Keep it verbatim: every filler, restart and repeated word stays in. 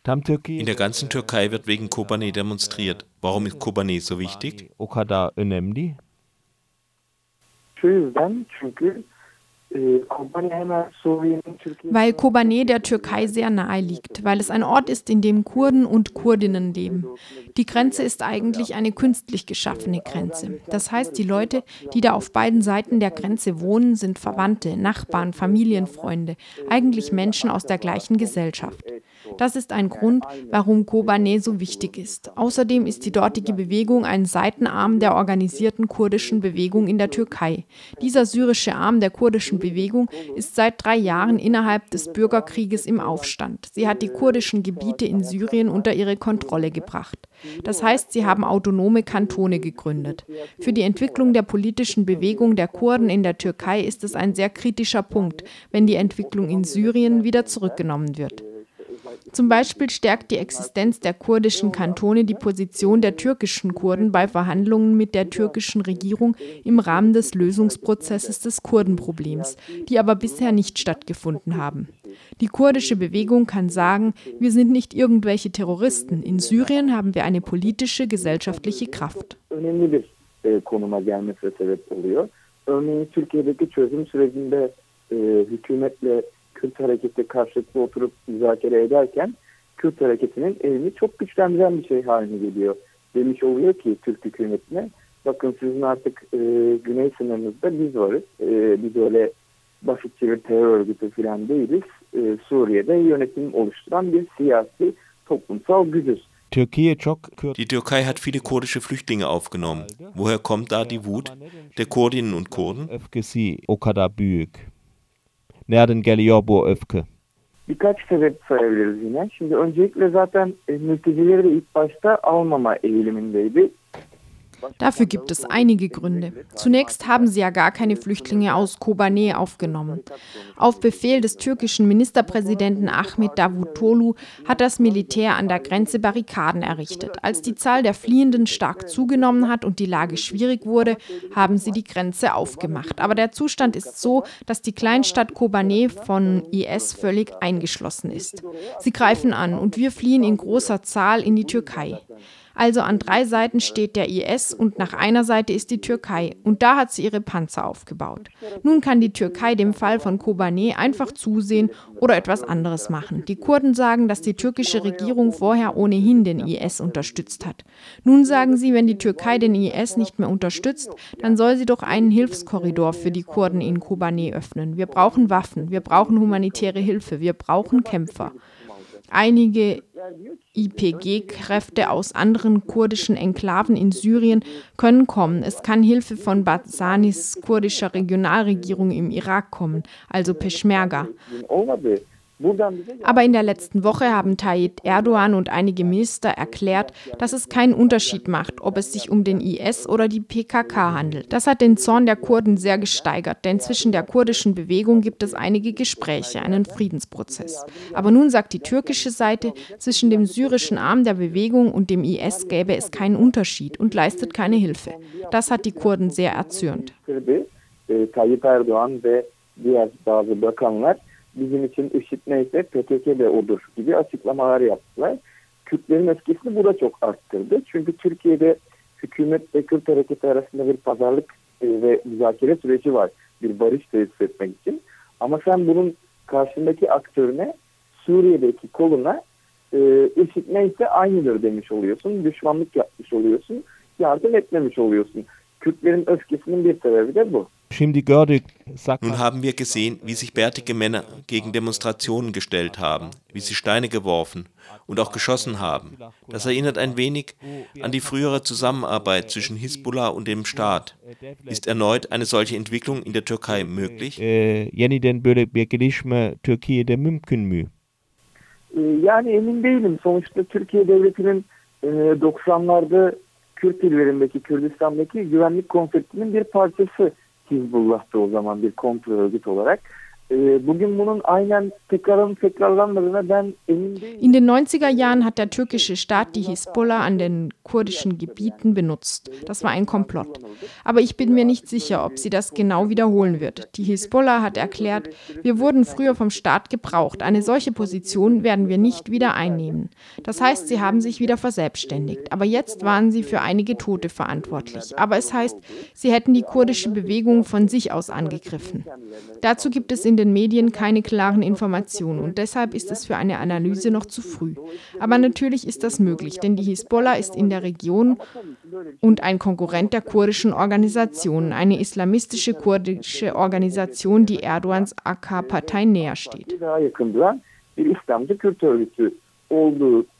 In der ganzen Türkei wird wegen Kobane demonstriert. Warum ist Kobane so wichtig? Weil Kobane der Türkei sehr nahe liegt, weil es ein Ort ist, in dem Kurden und Kurdinnen leben. Die Grenze ist eigentlich eine künstlich geschaffene Grenze. Das heißt, die Leute, die da auf beiden Seiten der Grenze wohnen, sind Verwandte, Nachbarn, Familienfreunde, eigentlich Menschen aus der gleichen Gesellschaft. Das ist ein Grund, warum Kobane so wichtig ist. Außerdem ist die dortige Bewegung ein Seitenarm der organisierten kurdischen Bewegung in der Türkei. Dieser syrische Arm der kurdischen Bewegung ist seit drei Jahren innerhalb des Bürgerkrieges im Aufstand. Sie hat die kurdischen Gebiete in Syrien unter ihre Kontrolle gebracht. Das heißt, sie haben autonome Kantone gegründet. Für die Entwicklung der politischen Bewegung der Kurden in der Türkei ist es ein sehr kritischer Punkt, wenn die Entwicklung in Syrien wieder zurückgenommen wird. Zum Beispiel stärkt die Existenz der kurdischen Kantone die Position der türkischen Kurden bei Verhandlungen mit der türkischen Regierung im Rahmen des Lösungsprozesses des Kurdenproblems, die aber bisher nicht stattgefunden haben. Die kurdische Bewegung kann sagen, wir sind nicht irgendwelche Terroristen. In Syrien haben wir eine politische, gesellschaftliche Kraft. Kürt hareketi karşılıklı oturup müzakere ederken Kürt hareketinin elini çok güçlendiren bir şey haline geliyor. Demiş oluyor ki Türk hükümetine, bakın sizin artık e, güney sınırınızda biz varız. E, biz öyle basitçe bir terör örgütü falan değiliz. E, Suriye'de yönetim oluşturan bir siyasi toplumsal gücüz. Die Türkei hat viele kurdische Flüchtlinge aufgenommen. Woher kommt da die Wut der Kurdinnen und Kurden? Nereden geliyor bu öfke? Birkaç sebep sayabiliriz yine. Şimdi öncelikle zaten e, mültecileri de ilk başta almama eğilimindeydi. Dafür gibt es einige Gründe. Zunächst haben sie ja gar keine Flüchtlinge aus Kobane aufgenommen. Auf Befehl des türkischen Ministerpräsidenten Ahmet Davutoglu hat das Militär an der Grenze Barrikaden errichtet. Als die Zahl der Fliehenden stark zugenommen hat und die Lage schwierig wurde, haben sie die Grenze aufgemacht. Aber der Zustand ist so, dass die Kleinstadt Kobane von I S völlig eingeschlossen ist. Sie greifen an und wir fliehen in großer Zahl in die Türkei. Also an drei Seiten steht der I S und nach einer Seite ist die Türkei. Und da hat sie ihre Panzer aufgebaut. Nun kann die Türkei dem Fall von Kobane einfach zusehen oder etwas anderes machen. Die Kurden sagen, dass die türkische Regierung vorher ohnehin den I S unterstützt hat. Nun sagen sie, wenn die Türkei den I S nicht mehr unterstützt, dann soll sie doch einen Hilfskorridor für die Kurden in Kobane öffnen. Wir brauchen Waffen, wir brauchen humanitäre Hilfe, wir brauchen Kämpfer. Einige I P G-Kräfte aus anderen kurdischen Enklaven in Syrien können kommen. Es kann Hilfe von Barzanis kurdischer Regionalregierung im Irak kommen, also Peschmerga. Aber in der letzten Woche haben Tayyip Erdogan und einige Minister erklärt, dass es keinen Unterschied macht, ob es sich um den I S oder die P K K handelt. Das hat den Zorn der Kurden sehr gesteigert, denn zwischen der kurdischen Bewegung gibt es einige Gespräche, einen Friedensprozess. Aber nun sagt die türkische Seite, zwischen dem syrischen Arm der Bewegung und dem I S gäbe es keinen Unterschied und leistet keine Hilfe. Das hat die Kurden sehr erzürnt. Tayyip Erdogan ve diğer bazı bakanlar bizim için IŞİD neyse P K K de odur gibi açıklamalar yaptılar. Kürtlerin öfkesini bu da çok arttırdı. Çünkü Türkiye'de hükümet ve Kürt hareketi arasında bir pazarlık ve müzakere süreci var. Bir barış tesis etmek için. Ama sen bunun karşındaki aktörüne, Suriye'deki koluna IŞİD neyse aynıdır demiş oluyorsun. Düşmanlık yapmış oluyorsun. Yardım etmemiş oluyorsun. Kürtlerin öfkesinin bir sebebi de bu. Nun haben wir gesehen, wie sich bärtige Männer gegen Demonstrationen gestellt haben, wie sie Steine geworfen und auch geschossen haben. Das erinnert ein wenig an die frühere Zusammenarbeit zwischen Hisbollah und dem Staat. Ist erneut eine solche Entwicklung in der Türkei möglich? Yeniden böyle bir gelişme Türkiye'de mümkün mü? Yani emin değilim. Sonuçta Türkiye Devleti'nin doksanlarda Kürt illerindeki, Kürdistan'daki güvenlik konseptinin bir parçası Hizbullah'ta o zaman bir kontrol örgüt olarak. In den neunziger Jahren hat der türkische Staat die Hisbollah an den kurdischen Gebieten benutzt. Das war ein Komplott. Aber ich bin mir nicht sicher, ob sie das genau wiederholen wird. Die Hisbollah hat erklärt, wir wurden früher vom Staat gebraucht. Eine solche Position werden wir nicht wieder einnehmen. Das heißt, sie haben sich wieder verselbstständigt. Aber jetzt waren sie für einige Tote verantwortlich. Aber es heißt, sie hätten die kurdische Bewegung von sich aus angegriffen. Dazu gibt es in den Medien keine klaren Informationen und deshalb ist es für eine Analyse noch zu früh. Aber natürlich ist das möglich, denn die Hisbollah ist in der Region und ein Konkurrent der kurdischen Organisationen, eine islamistische kurdische Organisation, die Erdogans A K Partei näher steht.